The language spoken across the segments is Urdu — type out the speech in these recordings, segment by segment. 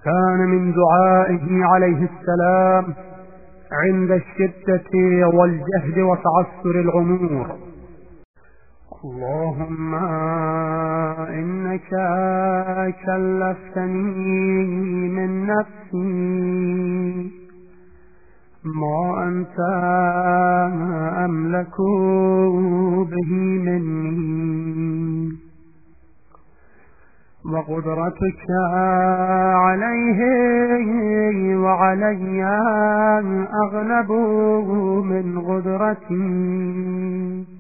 وكان من دعائه عليه السلام عند الشدة والجهد وتعسر الأمور: اللهم إنك كلفتني من نفسي ما أنت أملك به مني، وقدرتك عليه وعلي أغلب من قدرتي،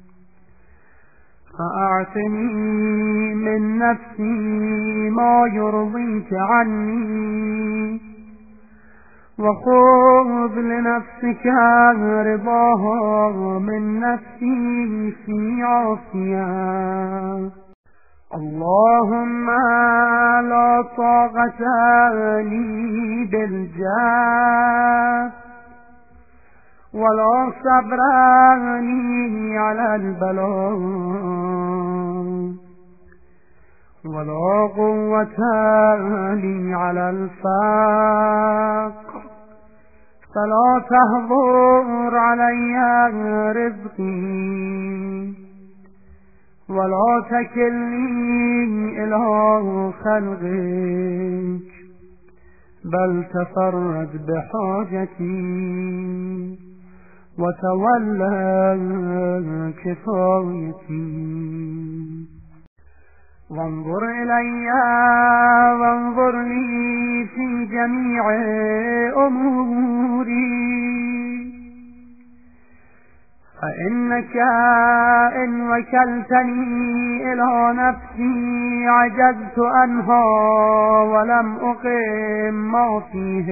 فأعطني من نفسي ما يرضيك عني، وخذ لنفسك رضاها من نفسي في عافية. اللهم لا طاقة لي بالجاه ولا صبر لي على البلاء ولا قوة لي على الفقر، فلا تهضر علي رزقي ولا تكلني إلى خلقك، بل تفرج بحاجتي وتولى كفايتي، وانظر إلي وانظر لي في جميع أموري، فإنك إن وكلتني إلى نفسي عجزت عنها ولم أقم ما فيه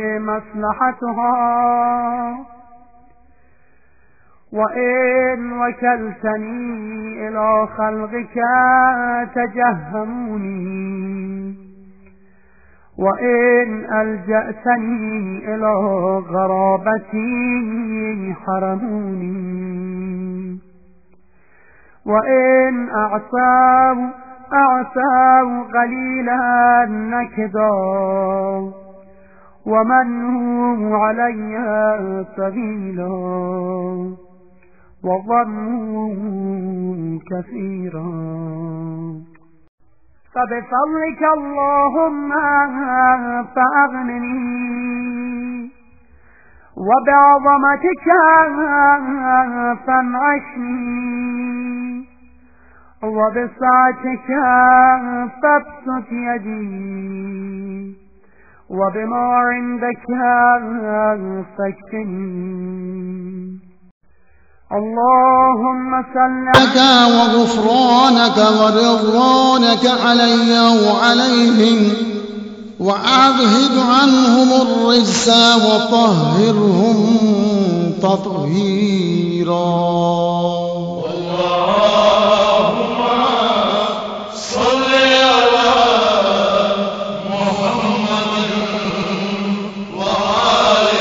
مصلحتها، وإن وكلتني إلى خلقك تجهموني، وإن ألجأتني إلى غرابتي حرموني، وإن أعصوا قليلا نكدا، ومنوا علي طويلا، وظنوا كثيرا. فبفضلك اللهم فأغنني، وبعظمتك فانعشني، وبسعتك فابسط يدي، وبما عندك فاكفني. اللهم صل لك وغفرانك ورضوانك علي وعليهم، وأذهب عنهم الرجس وطهرهم تطهيرا. اللهم صل على محمد وآل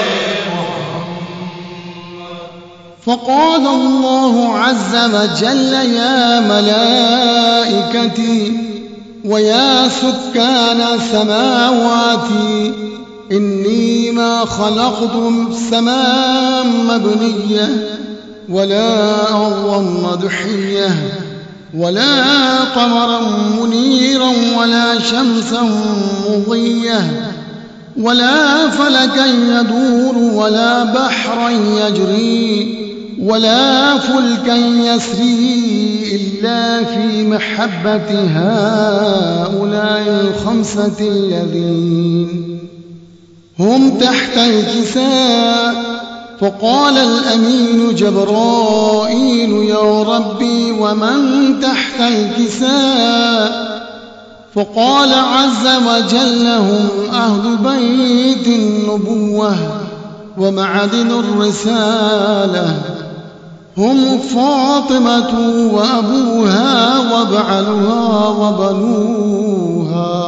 محمد. فقال الله عز وجل: يا ملائكتي ويا سكان السماوات، إني ما خلقت السماء مبنية ولا أرضا مدحية ولا قمرا منيرا ولا شمسا مضية ولا فلكا يدور ولا بحرا يجري ولا فلكا يسري إلا في محبة هؤلاء الخمسة الذين هم تحت الكساء. فقال الأمين جبرائيل: يا ربي ومن تحت الكساء؟ فقال عز وجل: هم أهل بيت النبوة ومعدن الرسالة، هم فاطمة وأبوها وبعلها وبنوها.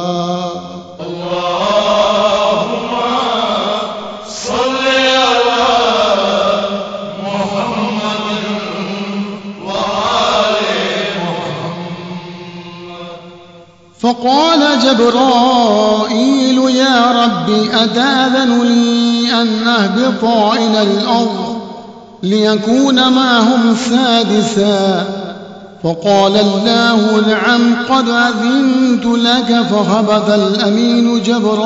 اللهم صل على محمد وآل محمد. فقال جبرائيل: أتأذن لي أن أهبط إلى الأرض ليكون معهم سادسا؟ فقال الله نعم قد أذنت لك. فهبط الأمين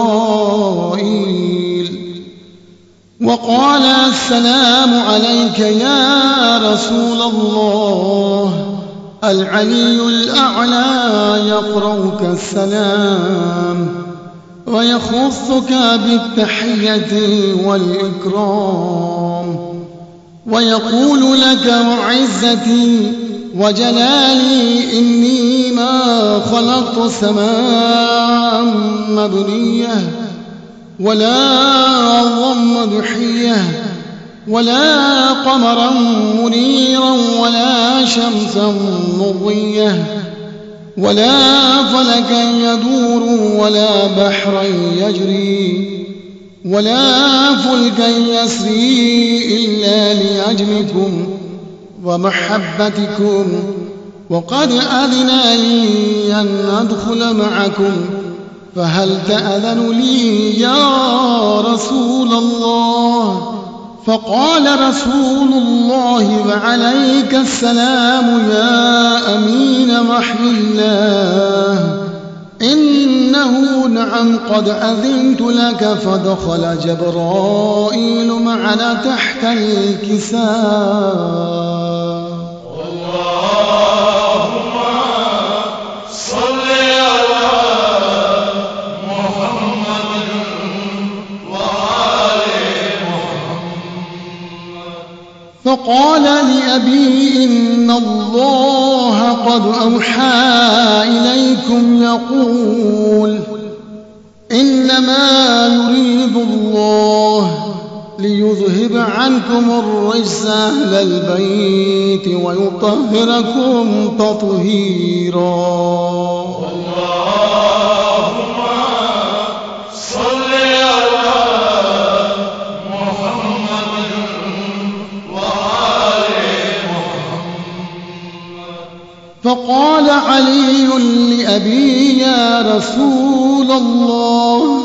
جبرائيل وقال السلام عليك يا رسول الله. العلي الأعلى يقرأك السلام ويخصك بالتحية والإكرام ويقول لك وعزتي وجلالي إني ما خلقت سماء مبنية ولا أرضا مدحية ولا قمرا منيرا ولا شمسا مضية ولا فلكا يدور ولا بحرا يجري ولا فلكا يسري إلا لأجلكم ومحبتكم. وقد أذن لي أن أدخل معكم فهل تأذن لي يا رسول الله؟ فقال رسول الله وعليك السلام يا أمين وحي الله إنه نعم قد أذنت لك. فدخل جبرائيل معنا تحت الكساء. اللهم صل على محمد وآل محمد. فقال لأبي إن الله قد أوحى إليكم يقول إنما يريد الله ليذهب عنكم الرجس أهل البيت ويطهركم تطهيرا. اللهم صل على محمد وآل محمد. فقال علي لأبي يا رسول الله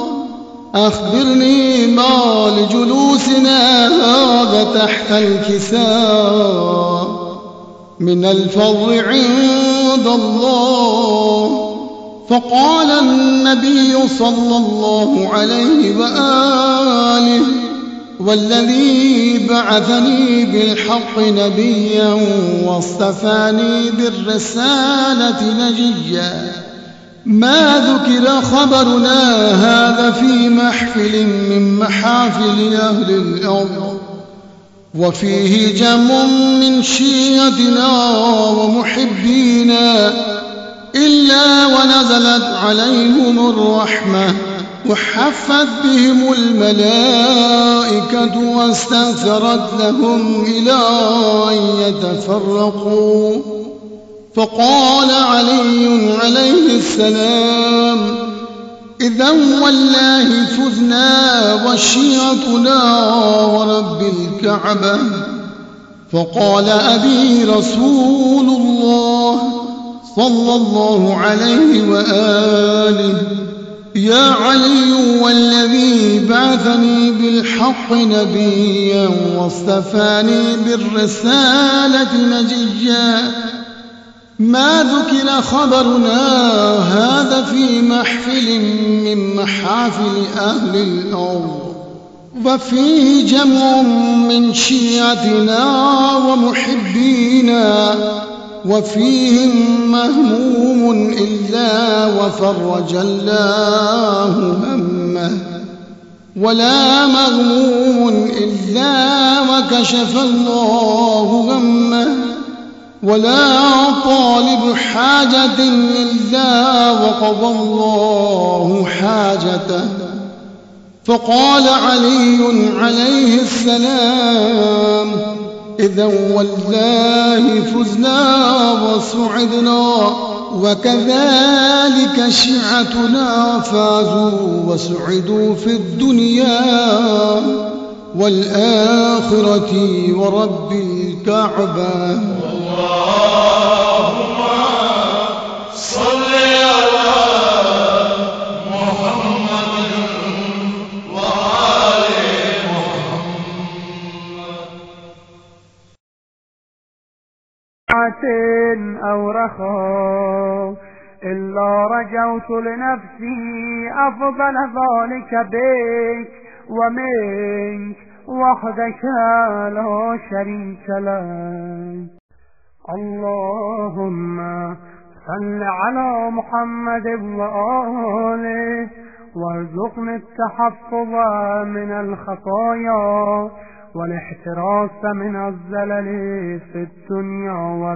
أخبرني ما لجلوسنا هذا تحت الكساء من الفضل عند الله. فقال النبي صلى الله عليه وآله والذي بعثني بالحق نبيا واصطفاني بالرسالة نجيا ما ذكر خبرنا هذا في محفل من محافل أهل الأرض وفيه جمع من شيعتنا ومحبينا إلا ونزلت عليهم الرحمة وحفت بهم الملائكة واستغفرت لهم إلى أن يتفرقوا. فقال علي عليه السلام إذا والله فزنا وشيعتنا ورب الكعبة. فقال أبي رسول الله صلى الله عليه وآله يا علي والذي بعثني بالحق نبيا واصطفاني بالرسالة نجيا ما ذكر خبرنا هذا في محفل من محافل أهل الأرض وفيه جمع من شيعتنا ومحبينا وفيهم مهموم إلا وفرج الله همه ولا مغموم إلا وكشف الله غمه ولا طالب حاجة إلا وقضى الله حاجته. فقال علي عليه السلام إذا والله فزنا وسعدنا وكذلك شيعتنا فازوا وسعدوا في الدنيا والآخرة ورب الكعبة. اللهم صل على محمد وآل أو رخاء إلا رجوت لنفسي أفضل ذلك بك ومنك وحدك لا شريك لك. اللهم صل على محمد وآله وارزقني التحفظ من الخطايا والاحتراس من الزلل في الدنيا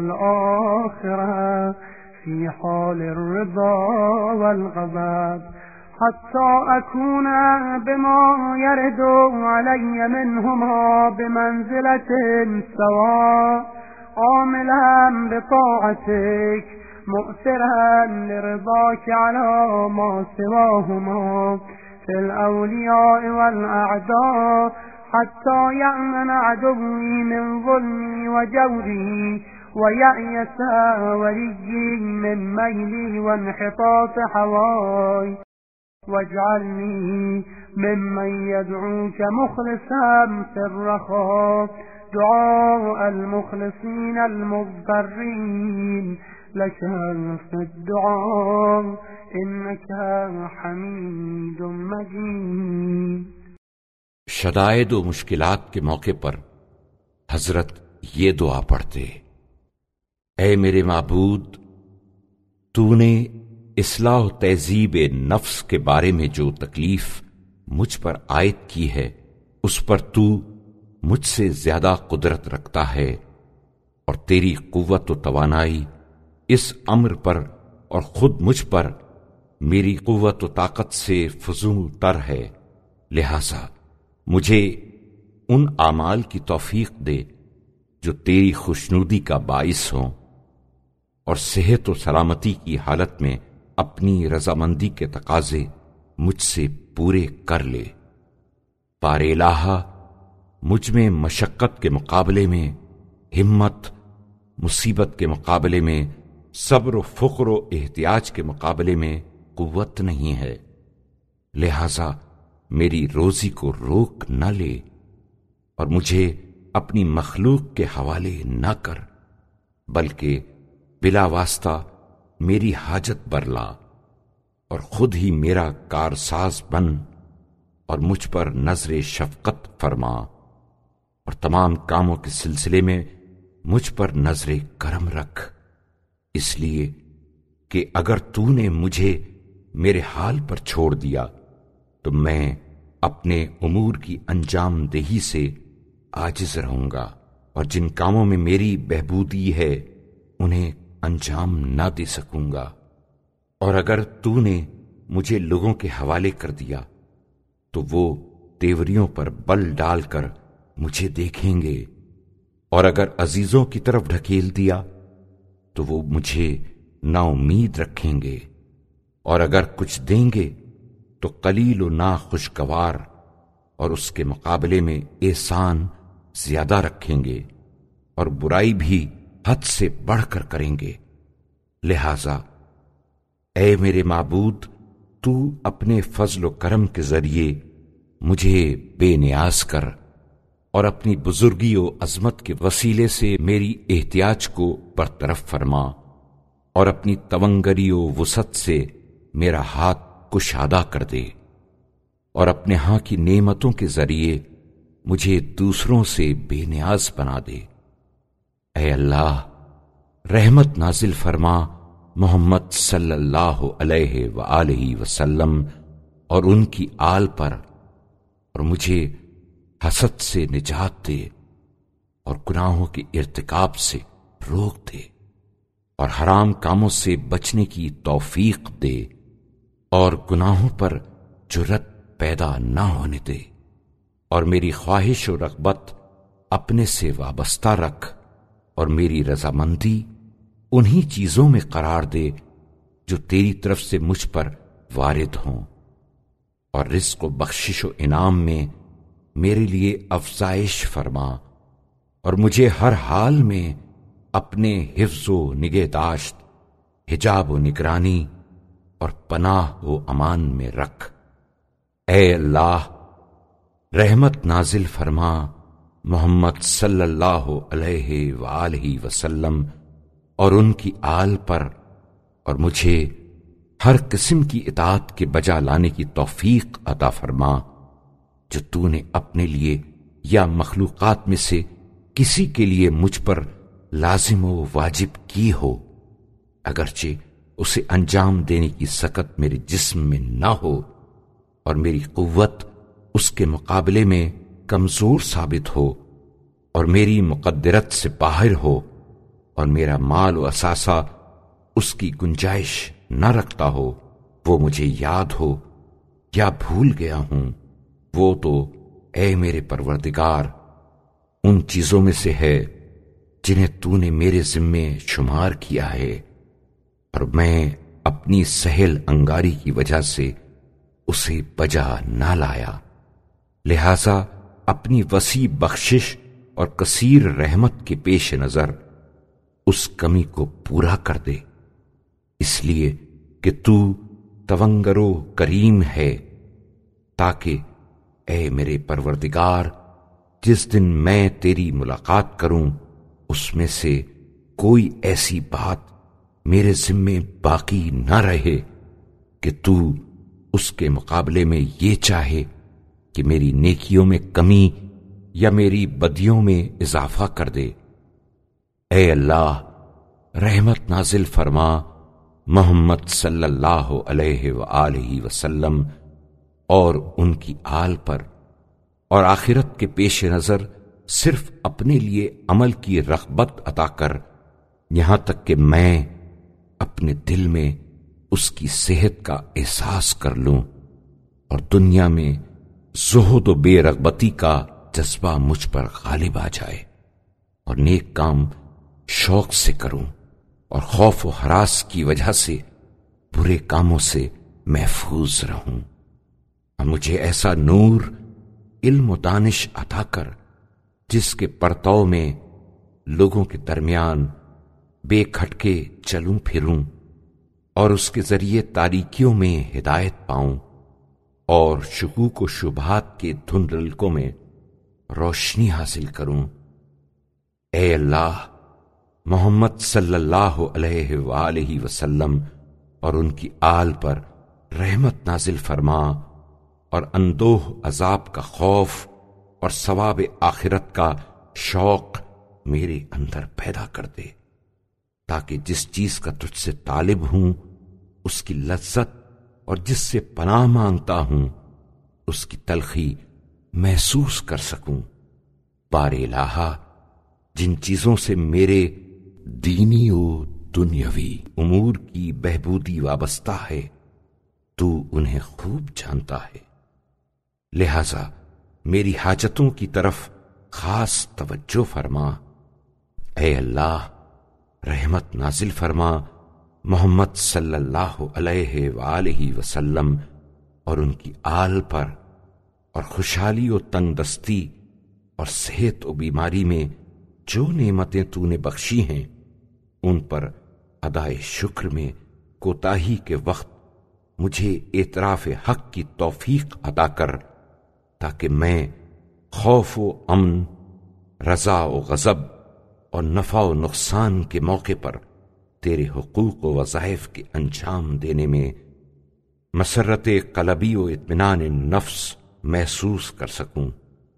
والآخرة في حال الرضا والغضب حتى أكون بما يرد علي منهما بمنزلة سواء عاملا بطاعتك مؤثرا لرضاك على ما سواهما في الأولياء والأعداء حتى يأمن عدوي من ظلمي وجوري ويأيس وليي من ميلي وانحطاط هواي واجعلني ممن يدعوك مخلصا في الرخاء دعاء المخلصين المضطرين لك في الدعاء إنك حميد مجيد. شدائد و مشکلات کے موقع پر حضرت یہ دعا پڑھتے: اے میرے معبود، تو نے اصلاح و تہذیب نفس کے بارے میں جو تکلیف مجھ پر عائد کی ہے اس پر تو مجھ سے زیادہ قدرت رکھتا ہے، اور تیری قوت و توانائی اس امر پر اور خود مجھ پر میری قوت و طاقت سے فزوں تر ہے، لہذا مجھے ان اعمال کی توفیق دے جو تیری خوشنودی کا باعث ہوں، اور صحت و سلامتی کی حالت میں اپنی رضامندی کے تقاضے مجھ سے پورے کر لے۔ پار الہ، مجھ میں مشقت کے مقابلے میں ہمت، مصیبت کے مقابلے میں صبر و فقر و احتیاج کے مقابلے میں قوت نہیں ہے، لہذا میری روزی کو روک نہ لے اور مجھے اپنی مخلوق کے حوالے نہ کر، بلکہ بلا واسطہ میری حاجت برلا اور خود ہی میرا کارساز بن اور مجھ پر نظر شفقت فرما، اور تمام کاموں کے سلسلے میں مجھ پر نظر کرم رکھ، اس لیے کہ اگر تو نے مجھے میرے حال پر چھوڑ دیا تو میں اپنے امور کی انجام دہی سے عاجز رہوں گا، اور جن کاموں میں میری بہبودی ہے انہیں انجام نہ دے سکوں گا، اور اگر تو نے مجھے لوگوں کے حوالے کر دیا تو وہ تیوریوں پر بل ڈال کر مجھے دیکھیں گے، اور اگر عزیزوں کی طرف ڈھکیل دیا تو وہ مجھے نا امید رکھیں گے، اور اگر کچھ دیں گے تو قلیل و نا خوشگوار، اور اس کے مقابلے میں احسان زیادہ رکھیں گے، اور برائی بھی حد سے بڑھ کر کریں گے۔ لہذا اے میرے معبود، تو اپنے فضل و کرم کے ذریعے مجھے بے نیاز کر، اور اپنی بزرگی و عظمت کے وسیلے سے میری احتیاج کو برطرف فرما، اور اپنی تونگری و وسعت سے میرا ہاتھ کشادہ کر دے، اور اپنے ہاں کی نعمتوں کے ذریعے مجھے دوسروں سے بے نیاز بنا دے۔ اے اللہ، رحمت نازل فرما محمد صلی اللہ علیہ وآلہ وسلم اور ان کی آل پر، اور مجھے حسد سے نجات دے، اور گناہوں کے ارتکاب سے روک دے، اور حرام کاموں سے بچنے کی توفیق دے، اور گناہوں پر جرأت پیدا نہ ہونے دے، اور میری خواہش و رغبت اپنے سے وابستہ رکھ، اور میری رضامندی انہی چیزوں میں قرار دے جو تیری طرف سے مجھ پر وارد ہوں، اور رزق و بخشش و انعام میں میرے لیے افزائش فرما، اور مجھے ہر حال میں اپنے حفظ و نگہداشت، حجاب و نگرانی اور پناہ و امان میں رکھ۔ اے اللہ، رحمت نازل فرما محمد صلی اللہ علیہ وآلہ وسلم اور ان کی آل پر، اور مجھے ہر قسم کی اطاعت کے بجا لانے کی توفیق عطا فرما جو تو نے اپنے لیے یا مخلوقات میں سے کسی کے لیے مجھ پر لازم و واجب کی ہو، اگرچہ اسے انجام دینے کی سکت میرے جسم میں نہ ہو اور میری قوت اس کے مقابلے میں کمزور ثابت ہو اور میری مقدرت سے باہر ہو اور میرا مال و اثاثہ اس کی گنجائش نہ رکھتا ہو، وہ مجھے یاد ہو یا بھول گیا ہوں، وہ تو اے میرے پروردگار ان چیزوں میں سے ہے جنہیں تو نے میرے ذمے شمار کیا ہے، اور میں اپنی سہل انگاری کی وجہ سے اسے بجا نہ لایا، لہذا اپنی وسیع بخشش اور کثیر رحمت کے پیش نظر اس کمی کو پورا کر دے، اس لیے کہ تو تونگر و کریم ہے، تاکہ اے میرے پروردگار جس دن میں تیری ملاقات کروں اس میں سے کوئی ایسی بات میرے ذمے باقی نہ رہے کہ تو اس کے مقابلے میں یہ چاہے کہ میری نیکیوں میں کمی یا میری بدیوں میں اضافہ کر دے۔ اے اللہ رحمت نازل فرما محمد صلی اللہ علیہ وآلہ وسلم اور ان کی آل پر، اور آخرت کے پیش نظر صرف اپنے لیے عمل کی رغبت عطا کر، یہاں تک کہ میں اپنے دل میں اس کی صحت کا احساس کر لوں اور دنیا میں زہد و بے رغبتی کا جذبہ مجھ پر غالب آ جائے، اور نیک کام شوق سے کروں اور خوف و ہراس کی وجہ سے برے کاموں سے محفوظ رہوں، اور مجھے ایسا نور علم و دانش عطا کر جس کے پرتو میں لوگوں کے درمیان بے کھٹکے چلوں پھروں اور اس کے ذریعے تاریکیوں میں ہدایت پاؤں اور شکوک و شبہات کے دھندلکوں میں روشنی حاصل کروں۔ اے اللہ محمد صلی اللہ علیہ وآلہ وسلم اور ان کی آل پر رحمت نازل فرما اور اندوہ عذاب کا خوف اور ثواب آخرت کا شوق میرے اندر پیدا کر دے، تاکہ جس چیز کا تجھ سے طالب ہوں اس کی لذت اور جس سے پناہ مانگتا ہوں اس کی تلخی محسوس کر سکوں۔ بار الہا جن چیزوں سے میرے دینی و دنیاوی امور کی بہبودی وابستہ ہے تو انہیں خوب جانتا ہے، لہذا میری حاجتوں کی طرف خاص توجہ فرما۔ اے اللہ رحمت نازل فرما محمد صلی اللہ علیہ وآلہ وسلم اور ان کی آل پر، اور خوشحالی و تنگ دستی اور صحت و بیماری میں جو نعمتیں تو نے بخشی ہیں ان پر ادائے شکر میں کوتاہی کے وقت مجھے اعتراف حق کی توفیق عطا کر، تاکہ میں خوف و امن، رضا و غضب اور نفع و نقصان کے موقع پر تیرے حقوق و وظائف کے انجام دینے میں مسرت قلبی و اطمینان نفس محسوس کر سکوں۔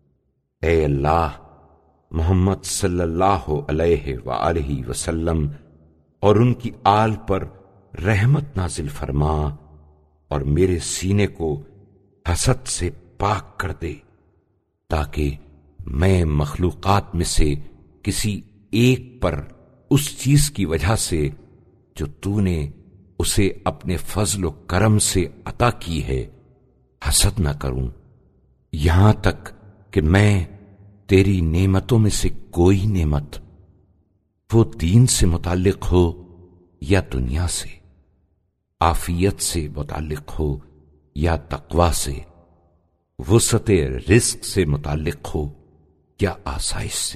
اے اللہ محمد صلی اللہ علیہ وآلہ وسلم اور ان کی آل پر رحمت نازل فرما اور میرے سینے کو حسد سے پاک کر دے، تاکہ میں مخلوقات میں سے کسی ایک پر اس چیز کی وجہ سے جو تو نے اسے اپنے فضل و کرم سے عطا کی ہے حسد نہ کروں، یہاں تک کہ میں تیری نعمتوں میں سے کوئی نعمت، وہ دین سے متعلق ہو یا دنیا سے، عافیت سے متعلق ہو یا تقوی سے، وسعت رزق سے متعلق ہو یا آسائش سے،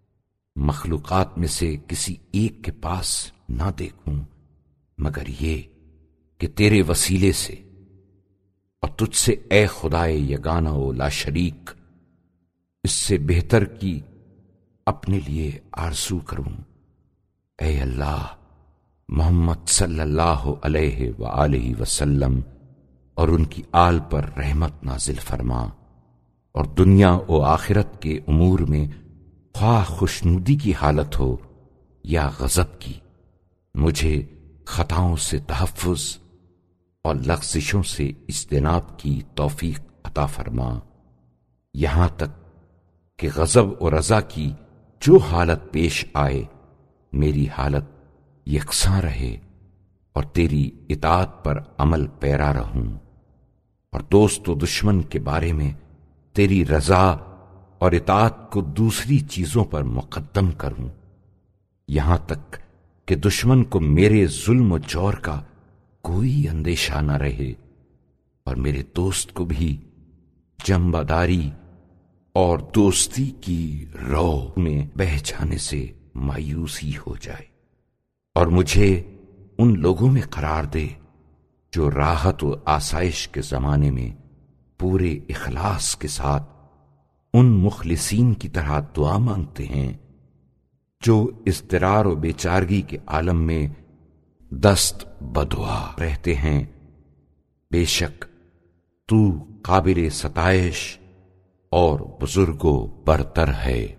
مخلوقات میں سے کسی ایک کے پاس نہ دیکھوں مگر یہ کہ تیرے وسیلے سے اور تجھ سے اے خدائے یگانہ و لا شریک اس سے بہتر کی اپنے لیے آرزو کروں۔ اے اللہ محمد صلی اللہ علیہ وآلہ وسلم اور ان کی آل پر رحمت نازل فرما، اور دنیا و آخرت کے امور میں خواہ خوشنودی کی حالت ہو یا غضب کی، مجھے خطاؤں سے تحفظ اور لغزشوں سے اجتناب کی توفیق عطا فرما، یہاں تک کہ غضب و رضا کی جو حالت پیش آئے میری حالت یکساں رہے اور تیری اطاعت پر عمل پیرا رہوں، اور دوست و دشمن کے بارے میں تیری رضا اور اطاعت کو دوسری چیزوں پر مقدم کروں، یہاں تک کہ دشمن کو میرے ظلم و جور کا کوئی اندیشہ نہ رہے، اور میرے دوست کو بھی جنبداری اور دوستی کی رو میں بہہ جانے سے مایوسی ہو جائے، اور مجھے ان لوگوں میں قرار دے جو راحت و آسائش کے زمانے میں پورے اخلاص کے ساتھ ان مخلصین کی طرح دعا مانگتے ہیں جو اضطرار و بیچارگی کے عالم میں دست بدعا رہتے ہیں۔ بے شک تو قابل ستائش اور بزرگ و برتر ہے۔